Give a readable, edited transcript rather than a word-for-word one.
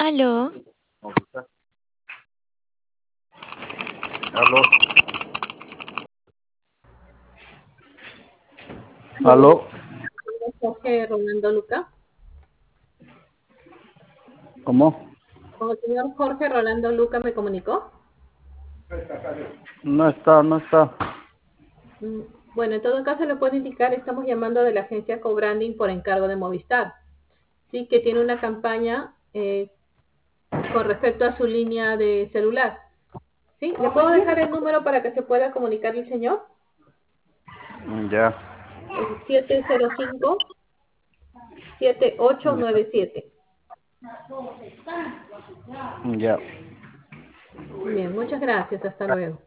Aló, Aló, Aló, aló, Jorge Rolando Luca. ¿cómo? Con el señor Jorge Rolando Luca me comunicó. No está, no está. Mm, Bueno, en todo caso le puedo indicar, estamos llamando de la agencia Co-Branding por encargo de Movistar. Sí, que tiene una campaña con respecto a su línea de celular. ¿Sí? ¿Le puedo dejar el número para que se pueda comunicar el señor? Ya, El 705-7897. ya. Bien, muchas gracias. Hasta luego.